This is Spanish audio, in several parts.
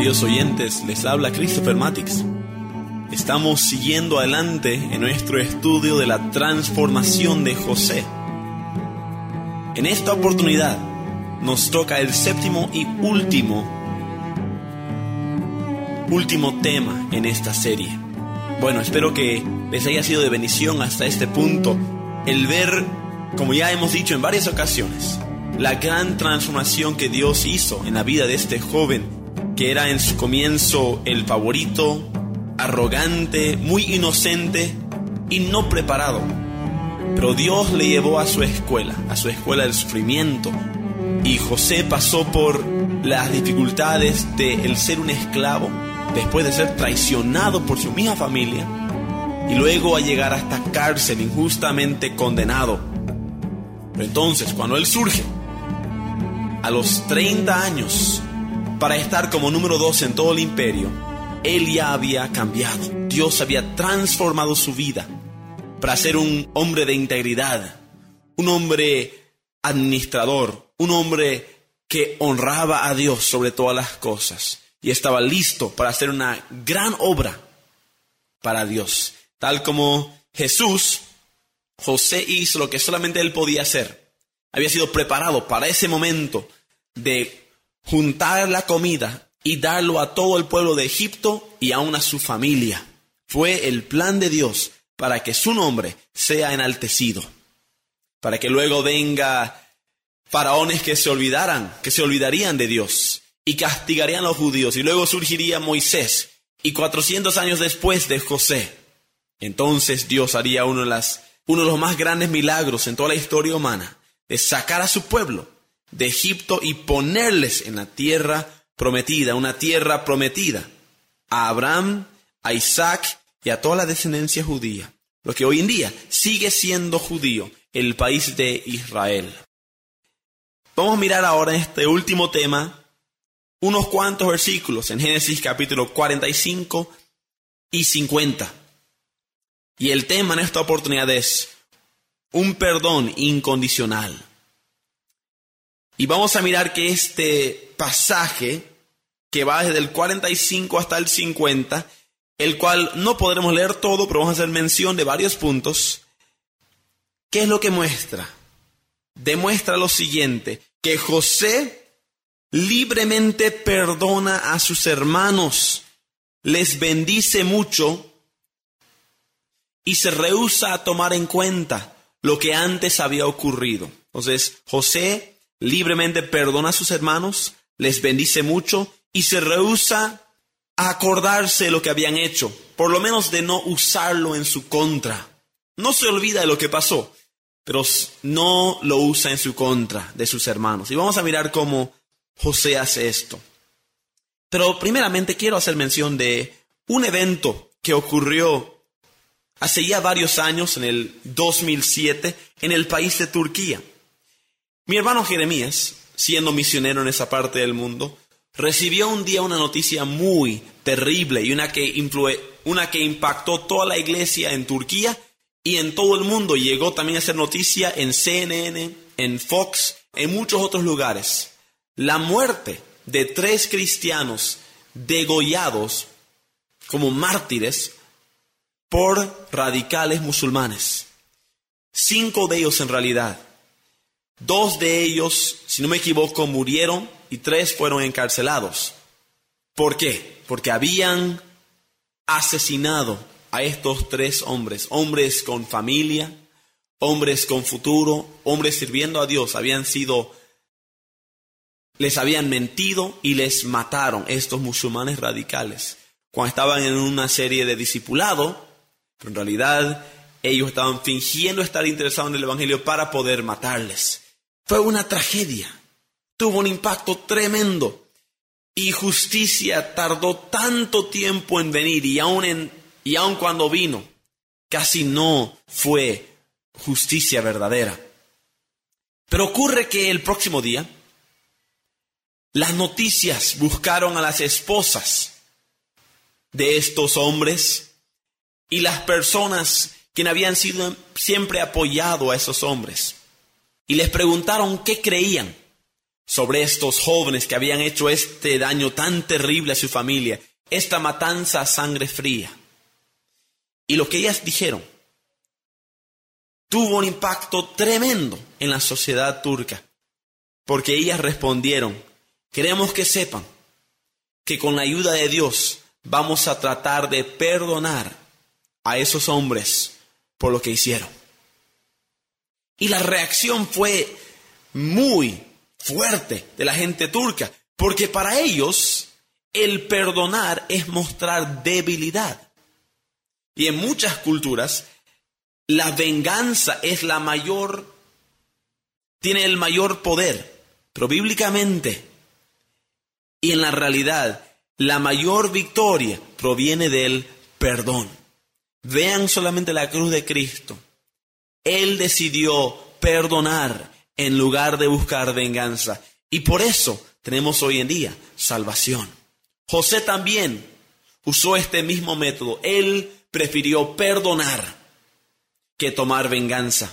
queridos oyentes, les habla Christopher Matix. Estamos siguiendo adelante en nuestro estudio de la transformación de José. En esta oportunidad nos toca el séptimo y último tema en esta serie. Bueno, espero que les haya sido de bendición hasta este punto el ver, como ya hemos dicho en varias ocasiones, la gran transformación que Dios hizo en la vida de este joven, que era en su comienzo el favorito, arrogante, muy inocente y no preparado. Pero Dios le llevó a su escuela del sufrimiento, y José pasó por las dificultades de el ser un esclavo, después de ser traicionado por su misma familia, y luego a llegar a esta cárcel injustamente condenado. Pero entonces, cuando él surge a los 30 años para estar como número 2 en todo el imperio, él ya había cambiado. Dios había transformado su vida para ser un hombre de integridad, un hombre administrador, un hombre que honraba a Dios sobre todas las cosas, y estaba listo para hacer una gran obra para Dios. Tal como Jesús, José hizo lo que solamente él podía hacer. Había sido preparado para ese momento de juntar la comida y darlo a todo el pueblo de Egipto y aún a su familia. Fue el plan de Dios para que su nombre sea enaltecido, para que luego venga faraones que se olvidarían de Dios y castigarían a los judíos, y luego surgiría Moisés, y 400 años después de José, entonces Dios haría uno de los más grandes milagros en toda la historia humana, de sacar a su pueblo de Egipto y ponerles en la tierra prometida, una tierra prometida a Abraham, a Isaac y a toda la descendencia judía, lo que hoy en día sigue siendo judío, el país de Israel. Vamos a mirar ahora en este último tema unos cuantos versículos en Génesis capítulo 45 y 50. Y el tema en esta oportunidad es un perdón incondicional. Y vamos a mirar que este pasaje, que va desde el 45 hasta el 50, el cual no podremos leer todo, pero vamos a hacer mención de varios puntos. ¿Qué es lo que muestra? Demuestra lo siguiente, que José libremente perdona a sus hermanos, les bendice mucho y se rehúsa a tomar en cuenta lo que antes había ocurrido. Entonces, José libremente perdona a sus hermanos, les bendice mucho y se rehúsa a acordarse de lo que habían hecho, por lo menos de no usarlo en su contra. No se olvida de lo que pasó, pero no lo usa en su contra de sus hermanos. Y vamos a mirar cómo José hace esto. Pero primeramente quiero hacer mención de un evento que ocurrió hace ya varios años, en el 2007, en el país de Turquía. Mi hermano Jeremías, siendo misionero en esa parte del mundo, recibió un día una noticia muy terrible y una que impactó toda la iglesia en Turquía y en todo el mundo. Llegó también a ser noticia en CNN, en Fox, en muchos otros lugares. La muerte de 3 cristianos degollados como mártires por radicales musulmanes. 5 de ellos en realidad. 2 de ellos, si no me equivoco, murieron y 3 fueron encarcelados. ¿Por qué? Porque habían asesinado a estos 3 hombres, hombres con familia, hombres con futuro, hombres sirviendo a Dios. Les habían mentido y les mataron estos musulmanes radicales cuando estaban en una serie de discipulado, pero en realidad ellos estaban fingiendo estar interesados en el evangelio para poder matarles. Fue una tragedia, tuvo un impacto tremendo, y justicia tardó tanto tiempo en venir, y aun cuando vino, casi no fue justicia verdadera. Pero ocurre que el próximo día, las noticias buscaron a las esposas de estos hombres y las personas que habían sido siempre apoyado a esos hombres, y les preguntaron qué creían. sobre estos jóvenes que habían hecho este daño tan terrible a su familia, esta matanza a sangre fría. Y lo que ellas dijeron tuvo un impacto tremendo en la sociedad turca, porque ellas respondieron: queremos que sepan que con la ayuda de Dios vamos a tratar de perdonar a esos hombres por lo que hicieron. Y la reacción fue muy fuerte de la gente turca, porque para ellos el perdonar es mostrar debilidad. Y en muchas culturas la venganza es tiene el mayor poder, pero bíblicamente y en la realidad la mayor victoria proviene del perdón. Vean solamente la cruz de Cristo. Él decidió perdonar en lugar de buscar venganza. Y por eso tenemos hoy en día salvación. José también usó este mismo método. Él prefirió perdonar que tomar venganza.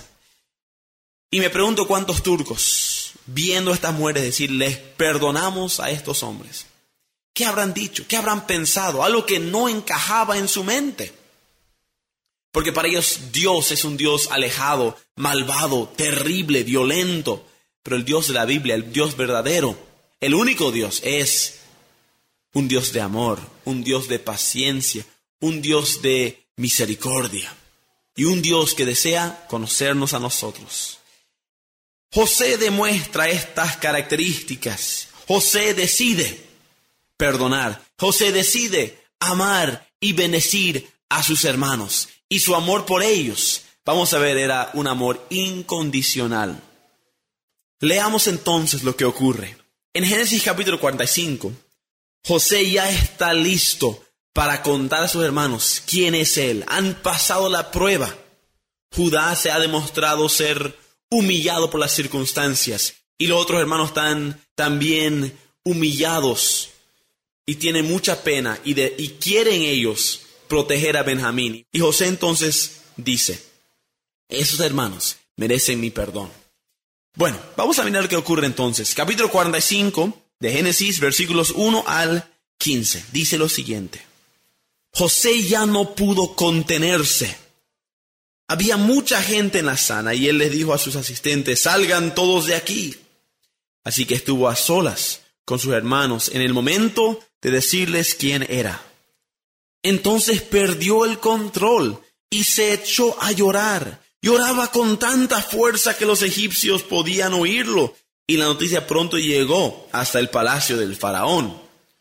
Y me pregunto cuántos turcos, viendo a estas mujeres decirles, perdonamos a estos hombres, ¿qué habrán dicho? ¿Qué habrán pensado? Algo que no encajaba en su mente. Porque para ellos Dios es un Dios alejado, malvado, terrible, violento. Pero el Dios de la Biblia, el Dios verdadero, el único Dios, es un Dios de amor, un Dios de paciencia, un Dios de misericordia y un Dios que desea conocernos a nosotros. José demuestra estas características. José decide perdonar. José decide amar y bendecir a sus hermanos. Y su amor por ellos, vamos a ver, era un amor incondicional. Leamos entonces lo que ocurre. En Génesis capítulo 45, José ya está listo para contar a sus hermanos quién es él. Han pasado la prueba. Judá se ha demostrado ser humillado por las circunstancias. Y los otros hermanos están también humillados. Y tienen mucha pena. Y quieren ellos proteger a Benjamín. Y José entonces dice, esos hermanos merecen mi perdón. Bueno, vamos a mirar lo que ocurre entonces. Capítulo 45 de Génesis, versículos 1 al 15. Dice lo siguiente. José ya no pudo contenerse. Había mucha gente en la sala y él les dijo a sus asistentes, salgan todos de aquí. Así que estuvo a solas con sus hermanos en el momento de decirles quién era. Entonces perdió el control y se echó a llorar. Lloraba con tanta fuerza que los egipcios podían oírlo. Y la noticia pronto llegó hasta el palacio del faraón.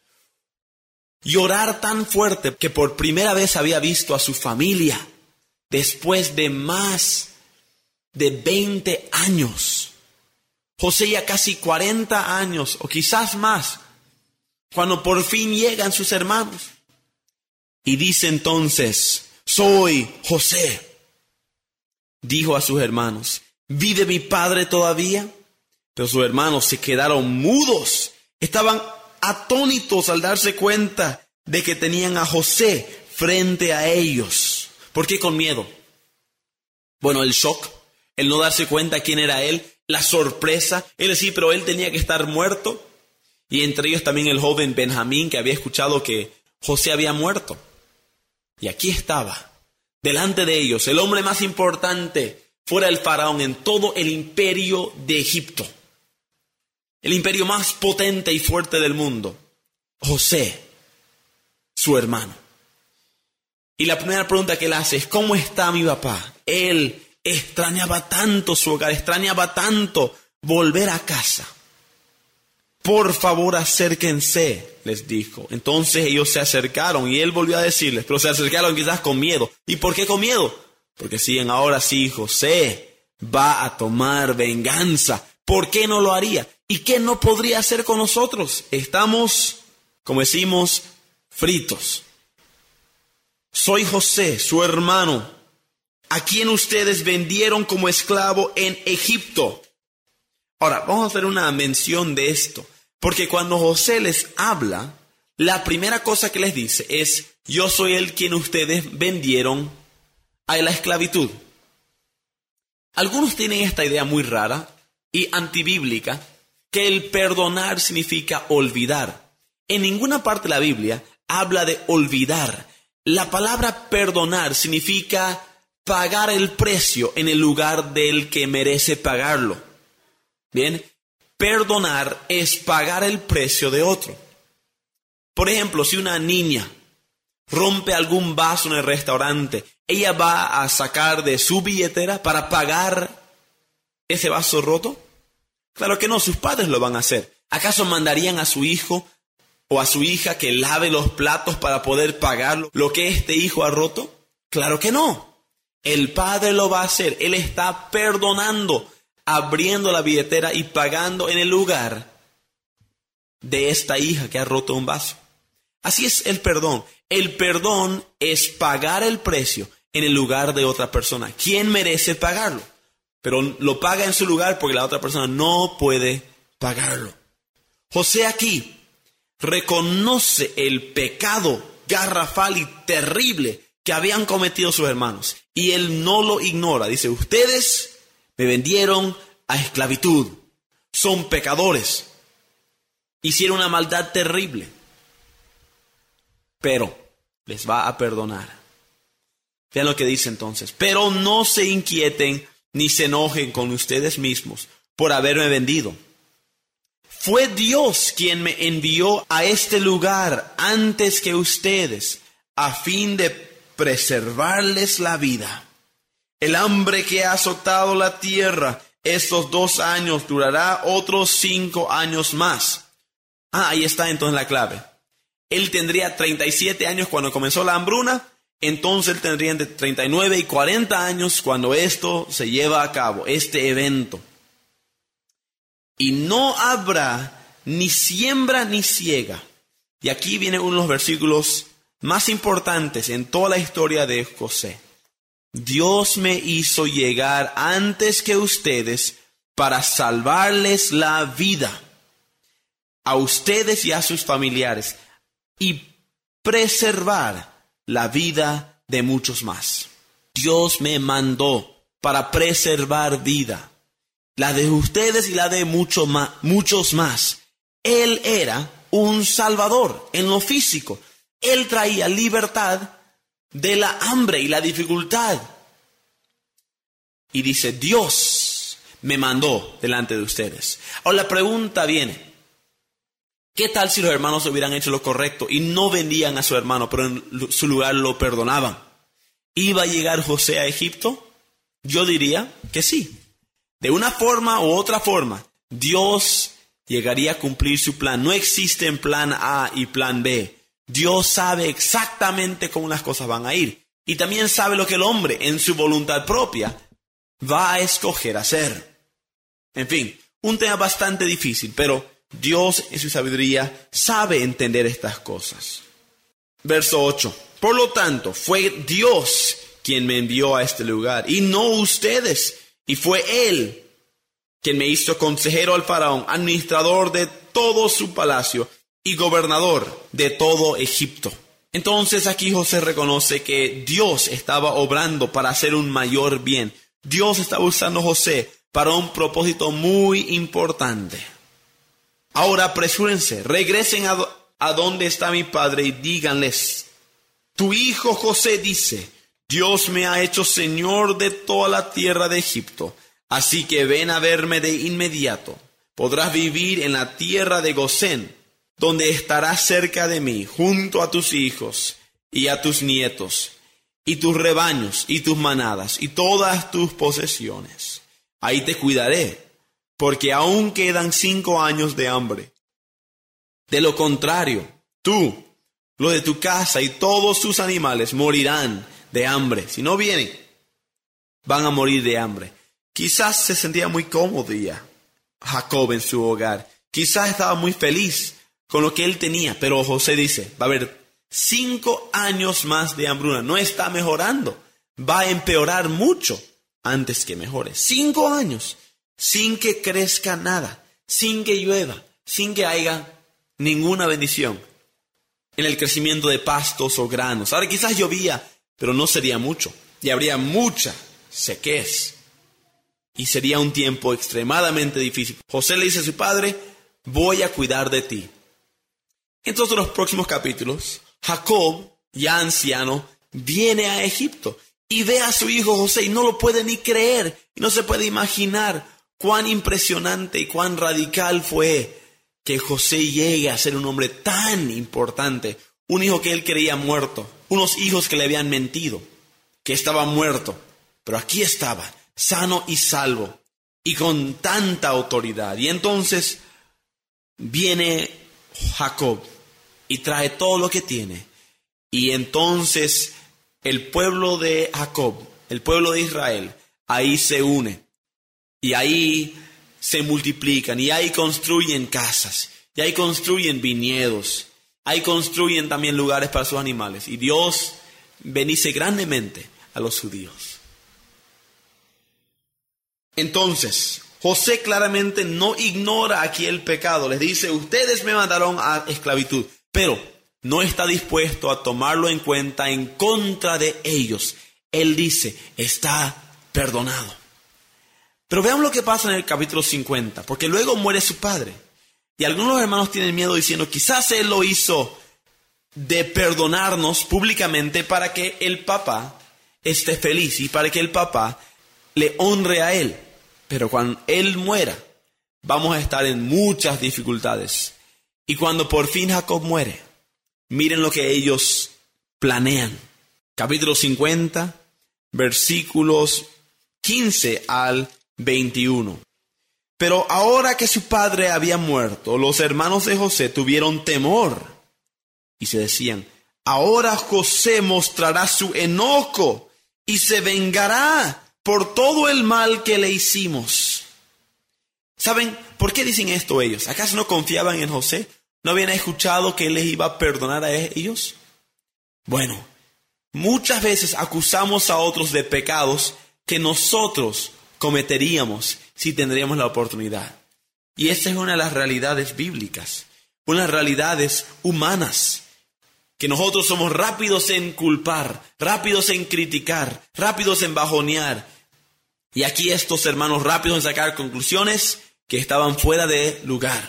Llorar tan fuerte que por primera vez había visto a su familia después de más de 20 años. José ya casi 40 años o quizás más, cuando por fin llegan sus hermanos. Y dice entonces, soy José. Dijo a sus hermanos, ¿vive mi padre todavía? Pero sus hermanos se quedaron mudos. Estaban atónitos al darse cuenta de que tenían a José frente a ellos. ¿Por qué con miedo? Bueno, el shock, el no darse cuenta quién era él, la sorpresa, pero él tenía que estar muerto. Y entre ellos también el joven Benjamín, que había escuchado que José había muerto. Y aquí estaba, delante de ellos, el hombre más importante fuera del faraón en todo el imperio de Egipto. El imperio más potente y fuerte del mundo. José, su hermano. Y la primera pregunta que él hace es, ¿cómo está mi papá? Él extrañaba tanto su hogar, extrañaba tanto volver a casa. Por favor, acérquense, les dijo. Entonces ellos se acercaron y él volvió a decirles, pero se acercaron quizás con miedo. ¿Y por qué con miedo? Porque siguen ahora sí, José va a tomar venganza. ¿Por qué no lo haría? ¿Y qué no podría hacer con nosotros? Estamos, como decimos, fritos. Soy José, su hermano, a quien ustedes vendieron como esclavo en Egipto. Ahora, vamos a hacer una mención de esto. Porque cuando José les habla, la primera cosa que les dice es, yo soy el quien ustedes vendieron a la esclavitud. Algunos tienen esta idea muy rara y antibíblica, que el perdonar significa olvidar. En ninguna parte de la Biblia habla de olvidar. La palabra perdonar significa pagar el precio en el lugar del que merece pagarlo. Bien, perdonar es pagar el precio de otro. Por ejemplo, si una niña rompe algún vaso en el restaurante, ¿ella va a sacar de su billetera para pagar ese vaso roto? Claro que no, sus padres lo van a hacer. ¿Acaso mandarían a su hijo o a su hija que lave los platos para poder pagar lo que este hijo ha roto? Claro que no. El padre lo va a hacer. Él está perdonando, abriendo la billetera y pagando en el lugar de esta hija que ha roto un vaso. Así es el perdón. El perdón es pagar el precio en el lugar de otra persona. ¿Quién merece pagarlo? Pero lo paga en su lugar porque la otra persona no puede pagarlo. José aquí reconoce el pecado garrafal y terrible que habían cometido sus hermanos. Y él no lo ignora. Dice, ustedes me vendieron a esclavitud. Son pecadores. Hicieron una maldad terrible. Pero les va a perdonar. Vean lo que dice entonces. Pero no se inquieten ni se enojen con ustedes mismos por haberme vendido. Fue Dios quien me envió a este lugar antes que ustedes, a fin de preservarles la vida. El hambre que ha azotado la tierra estos 2 años durará otros 5 años más. Ahí está entonces la clave. Él tendría 37 años cuando comenzó la hambruna, entonces él tendría entre 39 y 40 años cuando esto se lleva a cabo, este evento. Y no habrá ni siembra ni siega. Y aquí viene uno de los versículos más importantes en toda la historia de José. Dios me hizo llegar antes que ustedes para salvarles la vida, a ustedes y a sus familiares, y preservar la vida de muchos más. Dios me mandó para preservar vida, la de ustedes y la de muchos más. Él era un salvador en lo físico. Él traía libertad de la hambre y la dificultad. Y dice, Dios me mandó delante de ustedes. Ahora la pregunta viene, ¿qué tal si los hermanos hubieran hecho lo correcto y no vendían a su hermano, pero en su lugar lo perdonaban? ¿Iba a llegar José a Egipto? Yo diría que sí. De una forma u otra forma, Dios llegaría a cumplir su plan. No existe en plan A y plan B. Dios sabe exactamente cómo las cosas van a ir. Y también sabe lo que el hombre, en su voluntad propia, va a escoger hacer. En fin, un tema bastante difícil, pero Dios en su sabiduría sabe entender estas cosas. Verso 8. Por lo tanto, fue Dios quien me envió a este lugar, y no ustedes. Y fue Él quien me hizo consejero al faraón, administrador de todo su palacio y gobernador de todo Egipto. Entonces aquí José reconoce que Dios estaba obrando para hacer un mayor bien. Dios estaba usando a José para un propósito muy importante. Ahora apresúrense, regresen a donde está mi padre y díganles, tu hijo José dice, Dios me ha hecho señor de toda la tierra de Egipto, así que ven a verme de inmediato. Podrás vivir en la tierra de Gosén, donde estarás cerca de mí, junto a tus hijos y a tus nietos, y tus rebaños y tus manadas, y todas tus posesiones. Ahí te cuidaré, porque aún quedan 5 años de hambre. De lo contrario, tú, lo de tu casa y todos tus animales morirán de hambre. Si no vienen, van a morir de hambre. Quizás se sentía muy cómodo ya Jacob en su hogar. Quizás estaba muy feliz con lo que él tenía. Pero José dice, va a haber 5 años más de hambruna. No está mejorando. Va a empeorar mucho antes que mejore. 5 años sin que crezca nada, sin que llueva, sin que haya ninguna bendición en el crecimiento de pastos o granos. Ahora quizás llovía, pero no sería mucho y habría mucha sequez. y sería un tiempo extremadamente difícil. José le dice a su padre, voy a cuidar de ti. Entonces, en los próximos capítulos, Jacob, ya anciano, viene a Egipto y ve a su hijo José y no lo puede ni creer. Y no se puede imaginar cuán impresionante y cuán radical fue que José llegue a ser un hombre tan importante. Un hijo que él creía muerto, unos hijos que le habían mentido, que estaba muerto, pero aquí estaba, sano y salvo, y con tanta autoridad. Y entonces viene Jacob y trae todo lo que tiene. Y entonces el pueblo de Jacob, el pueblo de Israel, ahí se une. Y ahí se multiplican, y ahí construyen casas, y ahí construyen viñedos, ahí construyen también lugares para sus animales. Y Dios bendice grandemente a los judíos. Entonces, José claramente no ignora aquí el pecado. Les dice, ustedes me mandaron a esclavitud, pero no está dispuesto a tomarlo en cuenta en contra de ellos. Él dice, está perdonado. Pero veamos lo que pasa en el capítulo 50, porque luego muere su padre. Y algunos hermanos tienen miedo diciendo, quizás él lo hizo de perdonarnos públicamente para que el papá esté feliz y para que el papá le honre a él. Pero cuando él muera, vamos a estar en muchas dificultades. Y cuando por fin Jacob muere, miren lo que ellos planean. Capítulo 50, versículos 15 al 21. Pero ahora que su padre había muerto, los hermanos de José tuvieron temor y se decían, ahora José mostrará su enojo y se vengará por todo el mal que le hicimos. ¿Saben por qué dicen esto ellos? ¿Acaso no confiaban en José? ¿No habían escuchado que él les iba a perdonar a ellos? Bueno, muchas veces acusamos a otros de pecados que nosotros cometeríamos si tendríamos la oportunidad. Y esa es una de las realidades bíblicas, unas realidades humanas, que nosotros somos rápidos en culpar, rápidos en criticar, rápidos en bajonear. Y aquí estos hermanos rápidos en sacar conclusiones que estaban fuera de lugar.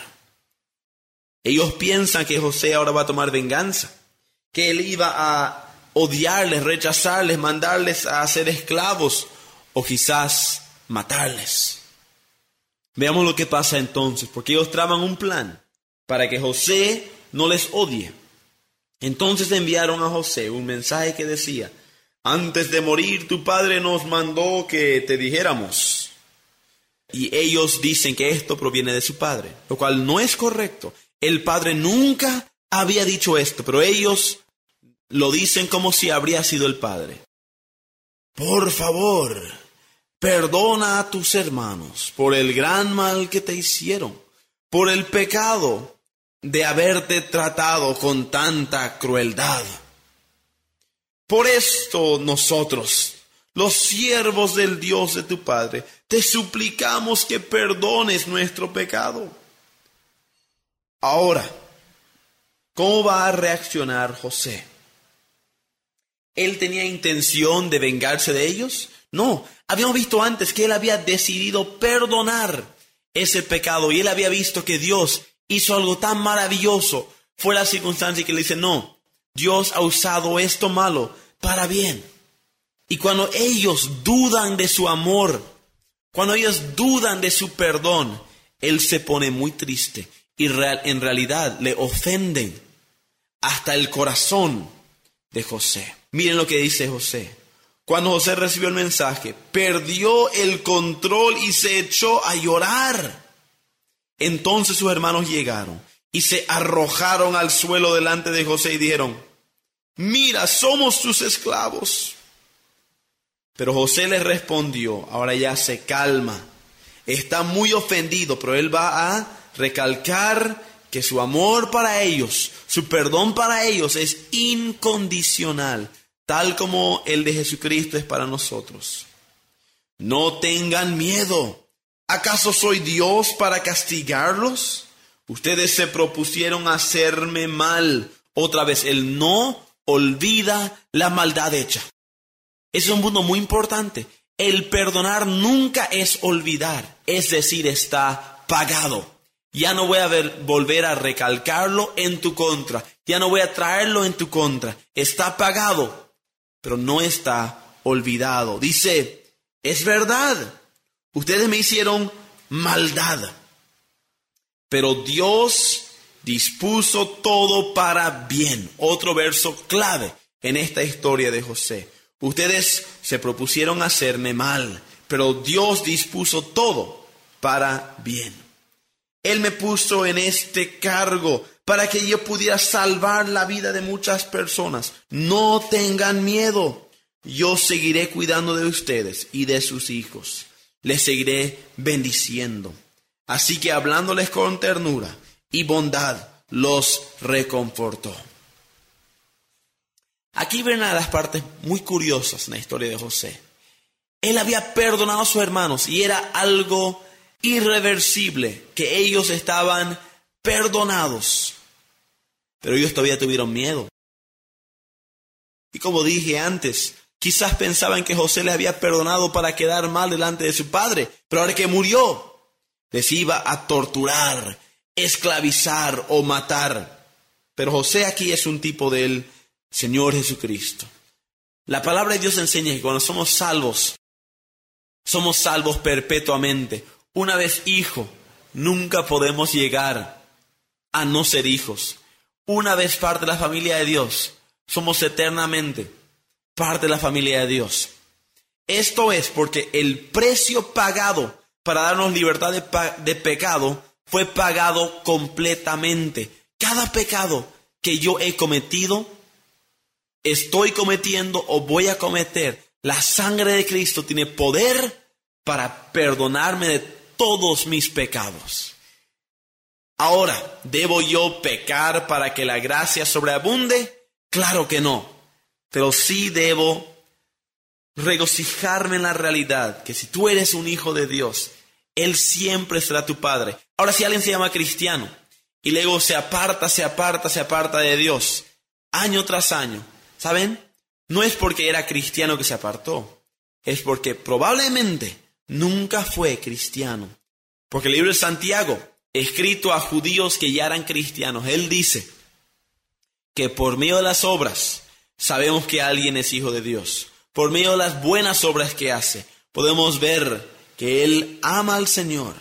Ellos piensan que José ahora va a tomar venganza, que él iba a odiarles, rechazarles, mandarles a ser esclavos o quizás matarles. Veamos lo que pasa entonces, porque ellos traman un plan para que José no les odie. Entonces enviaron a José un mensaje que decía, antes de morir tu padre nos mandó que te dijéramos. Y ellos dicen que esto proviene de su padre, lo cual no es correcto. El padre nunca había dicho esto, pero ellos lo dicen como si habría sido el padre. Por favor, perdona a tus hermanos por el gran mal que te hicieron, por el pecado de haberte tratado con tanta crueldad. Por esto nosotros, los siervos del Dios de tu Padre, te suplicamos que perdones nuestro pecado. Ahora, ¿cómo va a reaccionar José? ¿Él tenía intención de vengarse de ellos? No, habíamos visto antes que él había decidido perdonar ese pecado y él había visto que Dios hizo algo tan maravilloso. Fue la circunstancia que le dice, no, Dios ha usado esto malo para bien. Y cuando ellos dudan de su amor, cuando ellos dudan de su perdón, él se pone muy triste y en realidad le ofenden hasta el corazón de José. Miren lo que dice José. Cuando José recibió el mensaje, perdió el control y se echó a llorar. Entonces sus hermanos llegaron y se arrojaron al suelo delante de José y dijeron, mira, somos tus esclavos. Pero José les respondió, ahora ya se calma, está muy ofendido, pero él va a recalcar que su amor para ellos, su perdón para ellos es incondicional, tal como el de Jesucristo es para nosotros. No tengan miedo. ¿Acaso soy Dios para castigarlos? Ustedes se propusieron hacerme mal. Otra vez, Él no olvida la maldad hecha. Ese es un punto muy importante. El perdonar nunca es olvidar, es decir, está pagado. Ya no voy a volver a recalcarlo en tu contra, ya no voy a traerlo en tu contra. Está pagado, pero no está olvidado. Dice, es verdad, ustedes me hicieron maldad, pero Dios dispuso todo para bien. Otro verso clave en esta historia de José. Ustedes se propusieron hacerme mal, pero Dios dispuso todo para bien. Él me puso en este cargo para que yo pudiera salvar la vida de muchas personas. No tengan miedo. Yo seguiré cuidando de ustedes y de sus hijos. Les seguiré bendiciendo. Así que hablándoles con ternura y bondad, los reconfortó. Aquí ven a las partes muy curiosas en la historia de José. Él había perdonado a sus hermanos y era algo irreversible, que ellos estaban perdonados. Pero ellos todavía tuvieron miedo. Y como dije antes, quizás pensaban que José les había perdonado para quedar mal delante de su padre, pero ahora que murió, les iba a torturar, esclavizar o matar. Pero José aquí es un tipo del Señor Jesucristo. La palabra de Dios enseña que cuando somos salvos perpetuamente. Una vez hijo, nunca podemos llegar a no ser hijos. Una vez parte de la familia de Dios, somos eternamente parte de la familia de Dios. Esto es porque el precio pagado para darnos libertad de pecado fue pagado completamente. Cada pecado que yo he cometido, estoy cometiendo o voy a cometer, la sangre de Cristo tiene poder para perdonarme de todos mis pecados. Ahora, ¿debo yo pecar para que la gracia sobreabunde? Claro que no. Pero sí debo regocijarme en la realidad que si tú eres un hijo de Dios, Él siempre será tu Padre. Ahora, si alguien se llama cristiano y luego se aparta de Dios, año tras año, ¿saben? No es porque era cristiano que se apartó. Es porque probablemente nunca fue cristiano. Porque el libro de Santiago, escrito a judíos que ya eran cristianos, él dice que por medio de las obras sabemos que alguien es hijo de Dios. Por medio de las buenas obras que hace, podemos ver que él ama al Señor.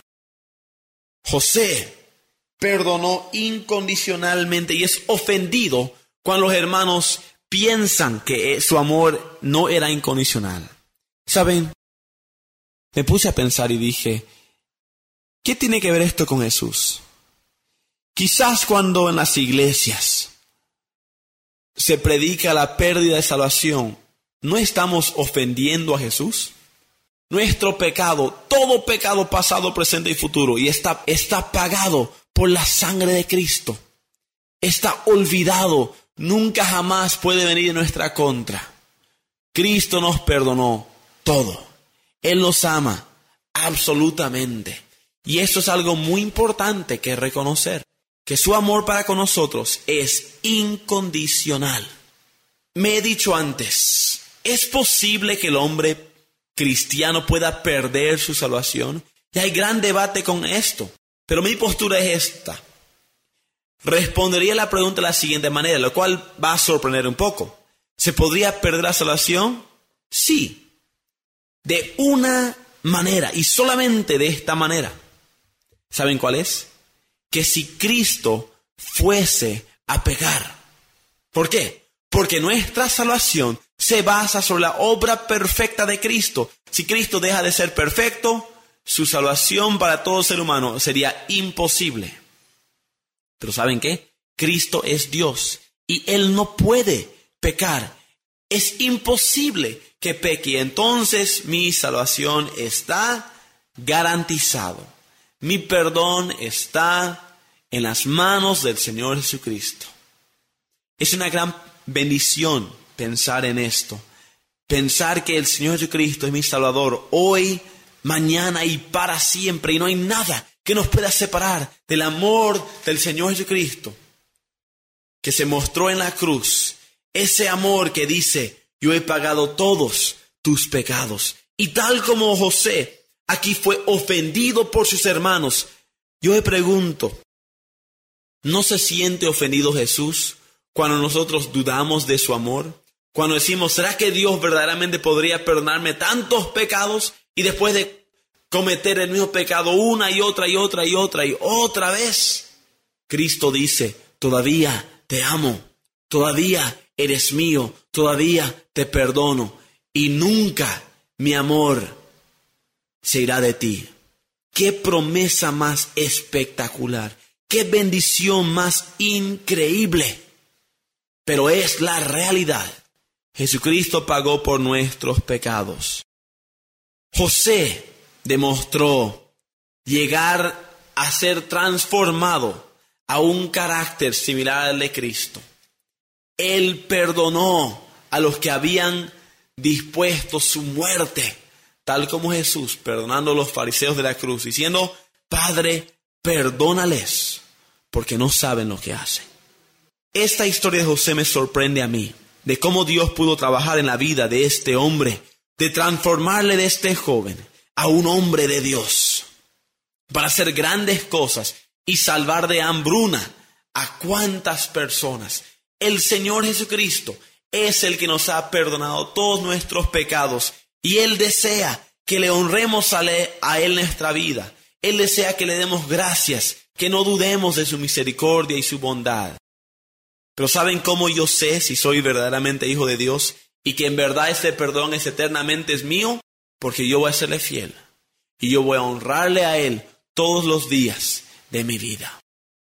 José perdonó incondicionalmente y es ofendido cuando los hermanos piensan que su amor no era incondicional. ¿Saben? Me puse a pensar y dije, ¿qué tiene que ver esto con Jesús? Quizás cuando en las iglesias se predica la pérdida de salvación, ¿no estamos ofendiendo a Jesús? Nuestro pecado, todo pecado pasado, presente y futuro, y está pagado por la sangre de Cristo. Está olvidado, nunca jamás puede venir en nuestra contra. Cristo nos perdonó todo. Él nos ama absolutamente. Y eso es algo muy importante que reconocer, que su amor para con nosotros es incondicional. Me he dicho antes, ¿es posible que el hombre cristiano pueda perder su salvación? Y hay gran debate con esto, pero mi postura es esta. Respondería la pregunta de la siguiente manera, lo cual va a sorprender un poco. ¿Se podría perder la salvación? Sí. De una manera, y solamente de esta manera. ¿Saben cuál es? Que si Cristo fuese a pecar. ¿Por qué? Porque nuestra salvación se basa sobre la obra perfecta de Cristo. Si Cristo deja de ser perfecto, su salvación para todo ser humano sería imposible. Pero ¿saben qué? Cristo es Dios y Él no puede pecar. Es imposible que peque. Entonces mi salvación está garantizado. Mi perdón está en las manos del Señor Jesucristo. Es una gran bendición pensar en esto. Pensar que el Señor Jesucristo es mi Salvador hoy, mañana y para siempre. Y no hay nada que nos pueda separar del amor del Señor Jesucristo, que se mostró en la cruz. Ese amor que dice, yo he pagado todos tus pecados Y tal como José aquí fue ofendido por sus hermanos, yo me pregunto, ¿no se siente ofendido Jesús cuando nosotros dudamos de su amor? Cuando decimos, ¿será que Dios verdaderamente podría perdonarme tantos pecados? Y después de cometer el mismo pecado una y otra y otra y otra y otra vez, Cristo dice, todavía te amo, todavía eres mío, todavía te perdono y nunca mi amor se irá de ti. ¡Qué promesa más espectacular! ¡Qué bendición más increíble! Pero es la realidad. Jesucristo pagó por nuestros pecados. José demostró llegar a ser transformado a un carácter similar al de Cristo. Él perdonó a los que habían dispuesto su muerte, tal como Jesús, perdonando a los fariseos de la cruz, diciendo, Padre, perdónales, porque no saben lo que hacen. Esta historia de José me sorprende a mí, de cómo Dios pudo trabajar en la vida de este hombre, de transformarle de este joven a un hombre de Dios, para hacer grandes cosas y salvar de hambruna a cuántas personas. El Señor Jesucristo es el que nos ha perdonado todos nuestros pecados y Él desea que le honremos a Él nuestra vida. Él desea que le demos gracias, que no dudemos de su misericordia y su bondad. Pero ¿saben cómo yo sé si soy verdaderamente hijo de Dios y que en verdad este perdón es eternamente mío? Porque yo voy a serle fiel y yo voy a honrarle a Él todos los días de mi vida.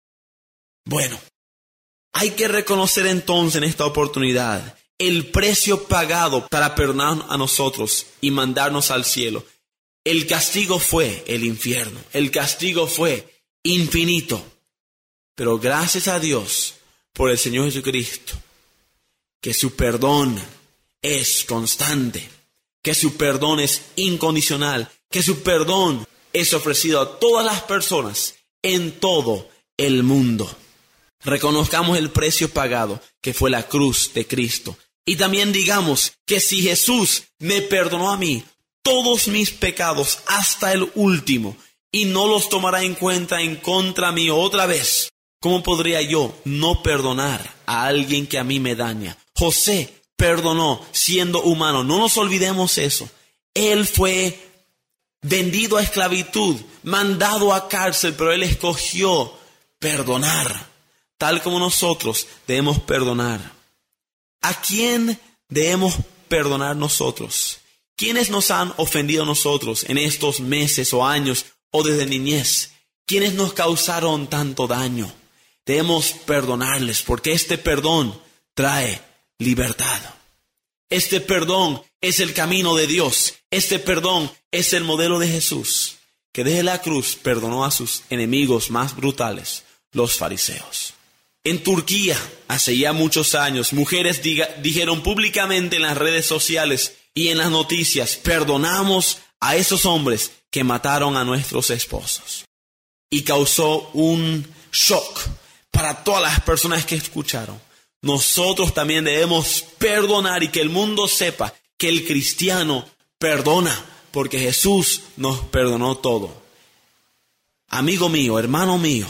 Bueno, hay que reconocer entonces en esta oportunidad el precio pagado para perdonar a nosotros y mandarnos al cielo. El castigo fue el infierno, el castigo fue infinito. Pero gracias a Dios por el Señor Jesucristo, que su perdón es constante, que su perdón es incondicional, que su perdón es ofrecido a todas las personas en todo el mundo. Reconozcamos el precio pagado, que fue la cruz de Cristo. Y también digamos que si Jesús me perdonó a mí todos mis pecados hasta el último y no los tomará en cuenta en contra mío otra vez, ¿cómo podría yo no perdonar a alguien que a mí me daña? José perdonó siendo humano. No nos olvidemos eso. Él fue vendido a esclavitud, mandado a cárcel, pero él escogió perdonar. Tal como nosotros debemos perdonar. ¿A quién debemos perdonar nosotros? ¿Quiénes nos han ofendido a nosotros en estos meses o años o desde niñez? ¿Quiénes nos causaron tanto daño? Debemos perdonarles porque este perdón trae libertad. Este perdón es el camino de Dios. Este perdón es el modelo de Jesús, que desde la cruz perdonó a sus enemigos más brutales, los fariseos. En Turquía, hace ya muchos años, mujeres dijeron públicamente en las redes sociales y en las noticias, perdonamos a esos hombres que mataron a nuestros esposos. Y causó un shock para todas las personas que escucharon. Nosotros también debemos perdonar y que el mundo sepa que el cristiano perdona, porque Jesús nos perdonó todo. Amigo mío, hermano mío,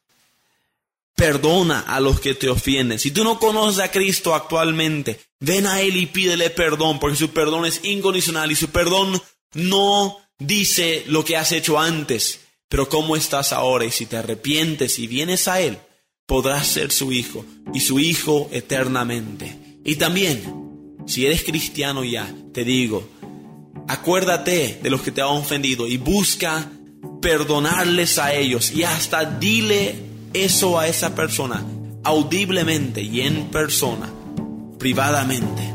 perdona a los que te ofenden. Si tú no conoces a Cristo actualmente, ven a Él y pídele perdón, porque su perdón es incondicional y su perdón no dice lo que has hecho antes, pero cómo estás ahora. Y si te arrepientes y vienes a Él, podrás ser su hijo y su hijo eternamente. Y también, si eres cristiano ya, te digo, acuérdate de los que te han ofendido y busca perdonarles a ellos y hasta dile eso a esa persona, audiblemente y en persona, privadamente.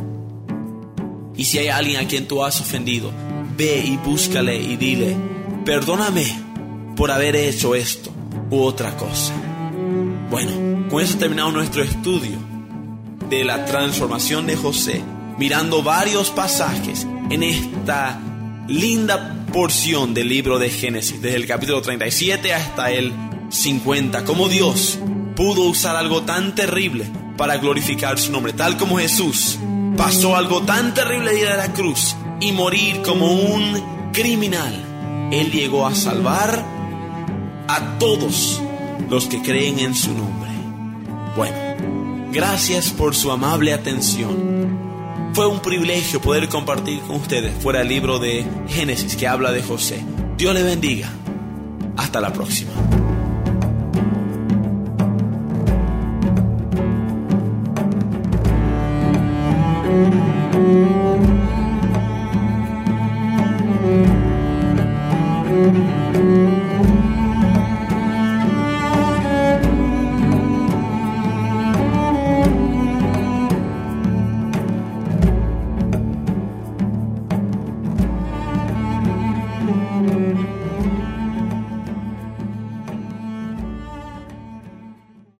Y si hay alguien a quien tú has ofendido, ve y búscale y dile, perdóname por haber hecho esto u otra cosa. Bueno, con eso terminamos nuestro estudio de la transformación de José, mirando varios pasajes en esta linda porción del libro de Génesis, desde el capítulo 37 hasta el 50, cómo Dios pudo usar algo tan terrible para glorificar su nombre, tal como Jesús pasó algo tan terrible de la cruz y morir como un criminal, Él llegó a salvar a todos los que creen en su nombre. Bueno, gracias por su amable atención. Fue un privilegio poder compartir con ustedes fuera el libro de Génesis que habla de José. Dios le bendiga. Hasta la próxima.